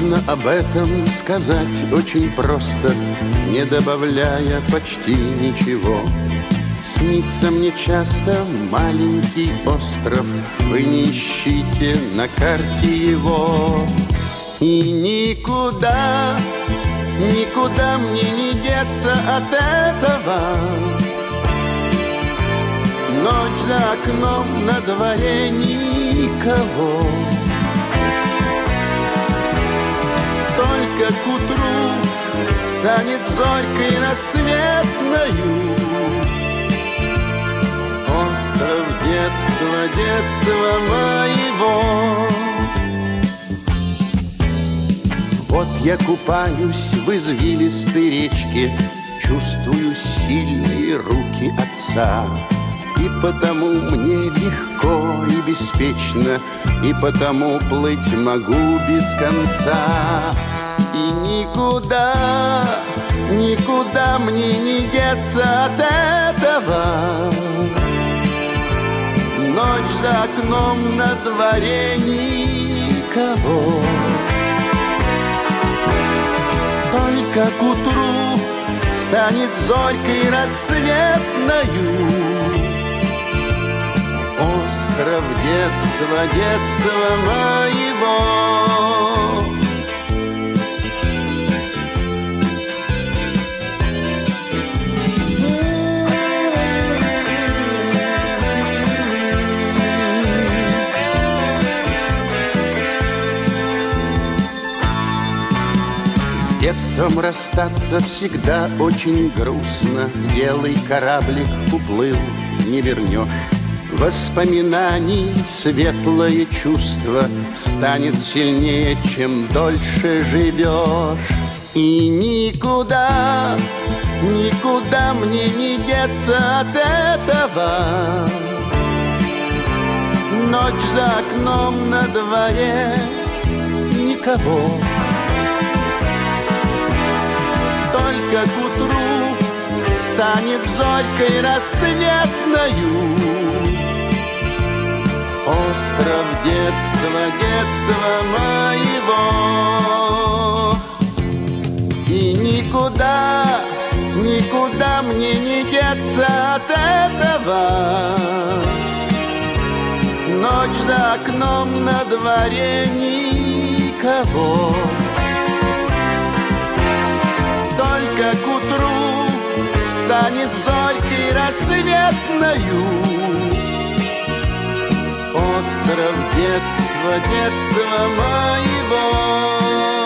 Можно об этом сказать очень просто, не добавляя почти ничего. Снится мне часто маленький остров, вы не ищите на карте его. И никуда, никуда мне не деться от этого. Ночь за окном, на дворе никого. Только к утру станет зорькой рассветною остров детства, детства моего. Вот я купаюсь в извилистой речке, чувствую сильные руки отца. И потому мне легко и беспечно, и потому плыть могу без конца. И никуда, никуда мне не деться от этого. Ночь за окном, на дворе никого. Только к утру станет зорькой рассветною остров детства, детства моего. С детством расстаться всегда очень грустно. Белый кораблик уплыл, не вернешь. Воспоминаний светлое чувство станет сильнее, чем дольше живешь. И никуда, никуда мне не деться от этого. Ночь за окном, на дворе никого. Только к утру станет зорькой рассветною остров детства, детства моего. И никуда, никуда мне не деться от этого. Ночь за окном, на дворе никого. Только к утру станет зорькой рассветною остров детства, детства моего.